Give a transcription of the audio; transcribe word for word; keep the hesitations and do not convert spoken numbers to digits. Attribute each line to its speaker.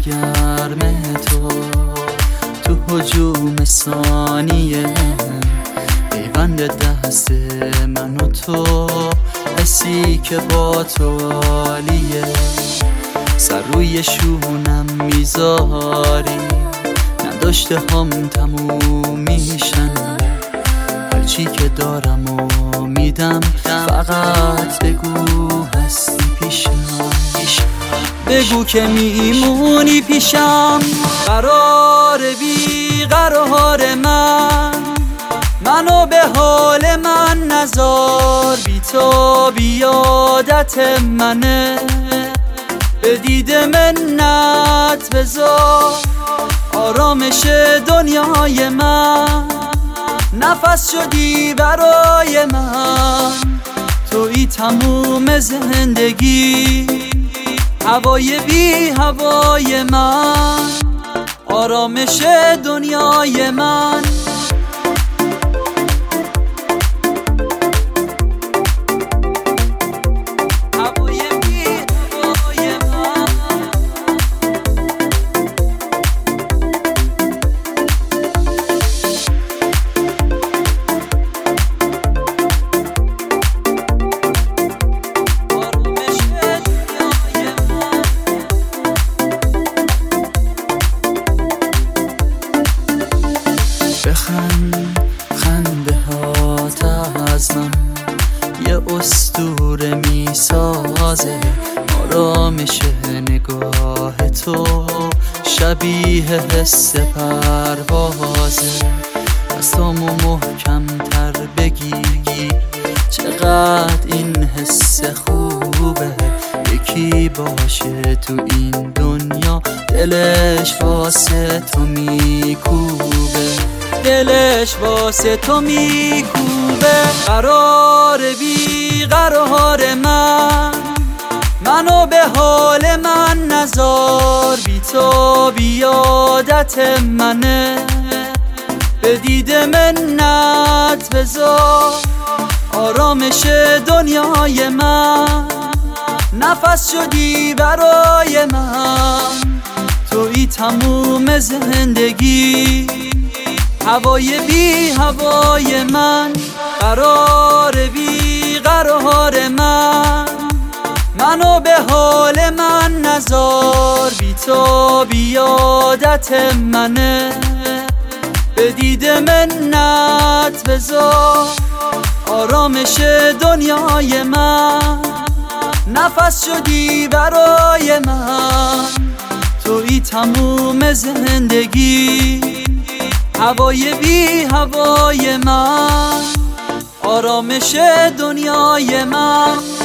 Speaker 1: گرم تو تو هجوم ثانیه، پیوند دست من و تو، حسی که با تو عالیه. سر روی شونم میذاری، نداشته هم تموم میشن، هرچی که دارم و میدم، فقط بگو هستی پیش من. بگو که میمونی پیشم، قرار بی قرار من، منو به حال من نذار، بی تو بیادت منه، به دید منت بذار آرامش دنیای من، نفس شدی برای من، تویی تموم زندگی، هوای بی هوای من، آرامش دنیای من. بخند خنده هات از من، یه اسطوره میسازه، آرامش نگاه تو شبیه حس پروازه. دستامو محکم تر بگی، چقدر این حس خوبه، یکی باشه تو این دنیا، دلش واسه تو میکوبه، دلش واسه تو میکوبه. قرار بی قرار من، منو به حال من نذار، بی تو بیادت منه، به دید منت بذار آرامش دنیای من، نفس شدی برای من، تویی تموم زندگی، هوای بی هوای من، قرار بی قرار من، منو به حال من نذار، بی تو بیادت منه، به دید منت بذار آرامش دنیای من، نفس شدی برای من، تویی تموم زندگی، هوای بی هوای من، آرامش دنیای من.